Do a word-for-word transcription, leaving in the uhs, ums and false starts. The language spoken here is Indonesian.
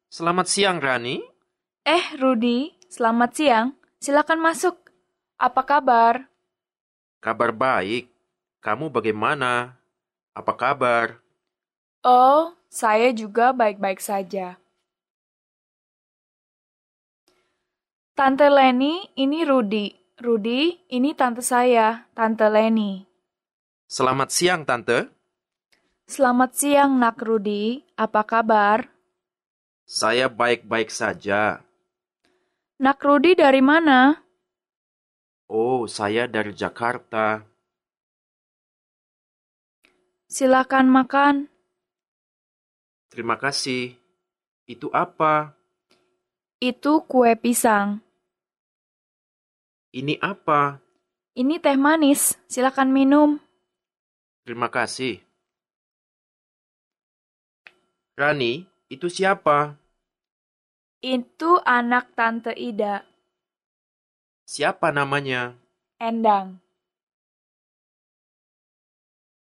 Selamat siang, Rani. Eh, Rudy, selamat siang. Silakan masuk. Apa kabar? Kabar baik. Kamu bagaimana? Apa kabar? Oh, saya juga baik-baik saja. Tante Leni, ini Rudy. Rudy, ini tante saya, Tante Leni. Selamat siang, Tante. Selamat siang, Nak Rudy. Apa kabar? Saya baik-baik saja. Nak Rudy dari mana? Oh, saya dari Jakarta. Silakan makan. Terima kasih. Itu apa? Itu kue pisang. Ini apa? Ini teh manis. Silakan minum. Terima kasih. Rani, itu siapa? Itu anak Tante Ida, Siapa namanya? Endang.